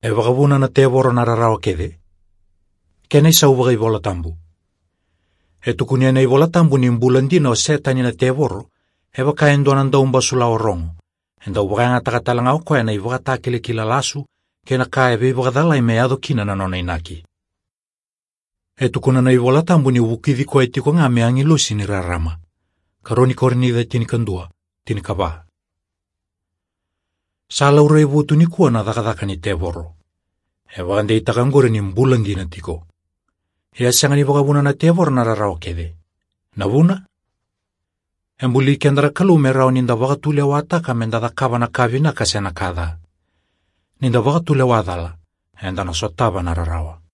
E wakavuna na tevoro na rarawa kede. Kena isa uwaga i vola tambu. E tukunia na i vola tambu ni mbulandina o setani na tevoro, e waka endoanan daun basula o rongo. Enda uwaga nga takatalanga o koe na i waga takele kila lasu, kena ka e waga dalai me ado kina na nona inaki. E tukuna na i vola tambu ni wukidhi koe tiko nga me angilusi ni rarama. Karoni korni da tini kandua, tini kaba. Sala ura i vutu ni kua na dakadaka ni tevoro. E wakande itakangore ni mbulandina tiko. E asanga ni wakavuna na tevoro na rarawa kede. Na vuna? E mbuli kendara kalume rao ninda wakatule wataka menda da kava na kavina kasena kada. Ninda wakatule wadala, enda na sotava na rarawa.